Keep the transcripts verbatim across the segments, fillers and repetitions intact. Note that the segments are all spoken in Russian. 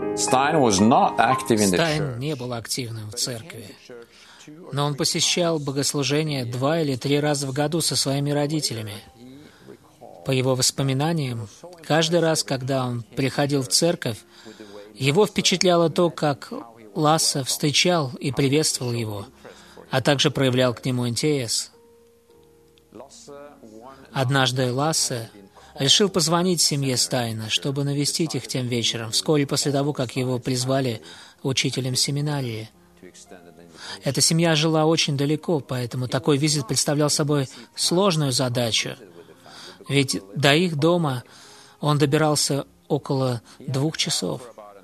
Stein was not active in the Стайн church. не был активным в церкви, но он посещал богослужения два или три раза в году со своими родителями. По его воспоминаниям, каждый раз, когда он приходил в церковь, его впечатляло то, как Лассе встречал и приветствовал его, а также проявлял к нему интерес. Однажды Лассе решил позвонить семье Стайна, чтобы навестить их тем вечером, вскоре после того, как его призвали учителем семинарии. Эта семья жила очень далеко, поэтому такой визит представлял собой сложную задачу, ведь до их дома он добирался около двух часов.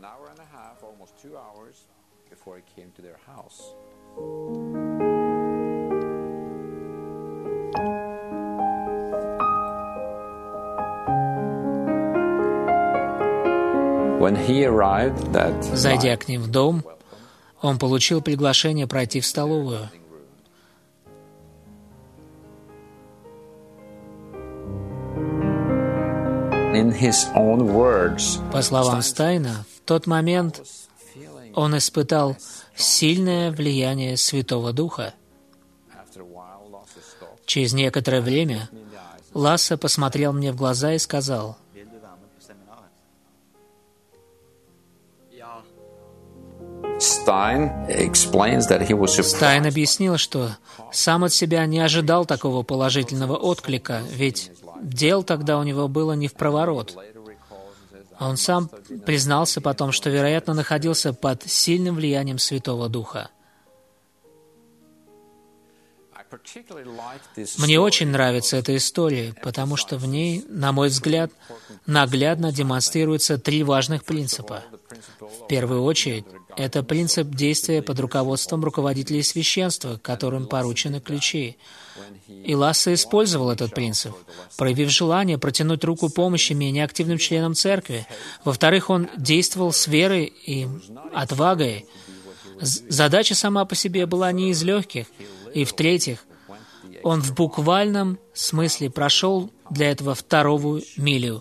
Зайдя к ним в дом, он получил приглашение пройти в столовую. По словам Стайна, в тот момент он испытал сильное влияние Святого Духа. Через некоторое время Лассе посмотрел мне в глаза и сказал: Stein explains that he was surprised. Стайн объяснил, что сам от себя не ожидал такого положительного отклика, ведь дел тогда у него было не впроворот. Он сам признался потом, что, вероятно, находился под сильным влиянием Святого Духа. Мне очень нравится эта история, потому что в ней, на мой взгляд, наглядно демонстрируются три важных принципа. В первую очередь, это принцип действия под руководством руководителей священства, которым поручены ключи. И Лассе использовал этот принцип, проявив желание протянуть руку помощи менее активным членам церкви. Во-вторых, он действовал с верой и отвагой. Задача сама по себе была не из легких. И в-третьих, он в буквальном смысле прошел для этого вторую милю.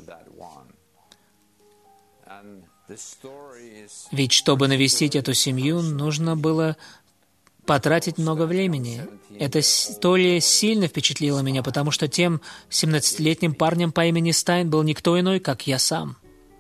Ведь чтобы навестить эту семью, нужно было потратить много времени. Эта история сильно впечатлила меня, потому что тем семнадцатилетним парнем по имени Стайн был никто иной, как я сам.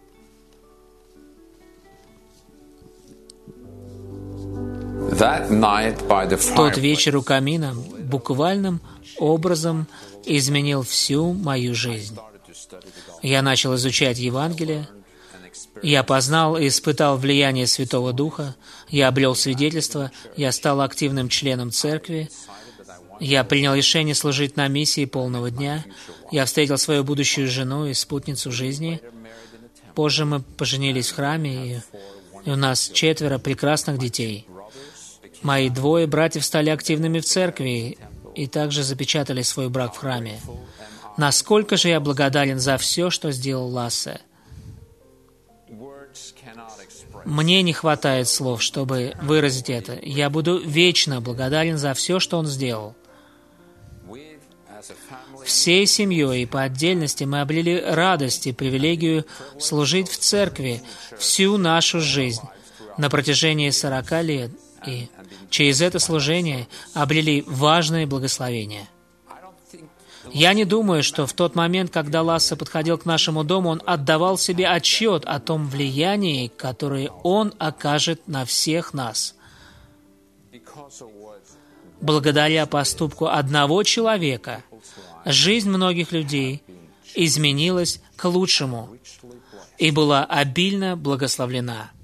Тот вечер у камина буквальным образом изменил всю мою жизнь. Я начал изучать Евангелие, я познал и испытал влияние Святого Духа, я обрел свидетельство, я стал активным членом церкви, я принял решение служить на миссии полного дня, я встретил свою будущую жену и спутницу жизни. Позже мы поженились в храме, и, и у нас четверо прекрасных детей. Мои двое братьев стали активными в церкви и также запечатали свой брак в храме. Насколько же я благодарен за все, что сделал Лассе. Мне не хватает слов, чтобы выразить это. Я буду вечно благодарен за все, что он сделал. Всей семьей и по отдельности мы обрели радость и привилегию служить в церкви всю нашу жизнь на протяжении сорока лет, и через это служение обрели важные благословения. Я не думаю, что в тот момент, когда Лассе подходил к нашему дому, он отдавал себе отчет о том влиянии, которое он окажет на всех нас. Благодаря поступку одного человека, жизнь многих людей изменилась к лучшему и была обильно благословлена.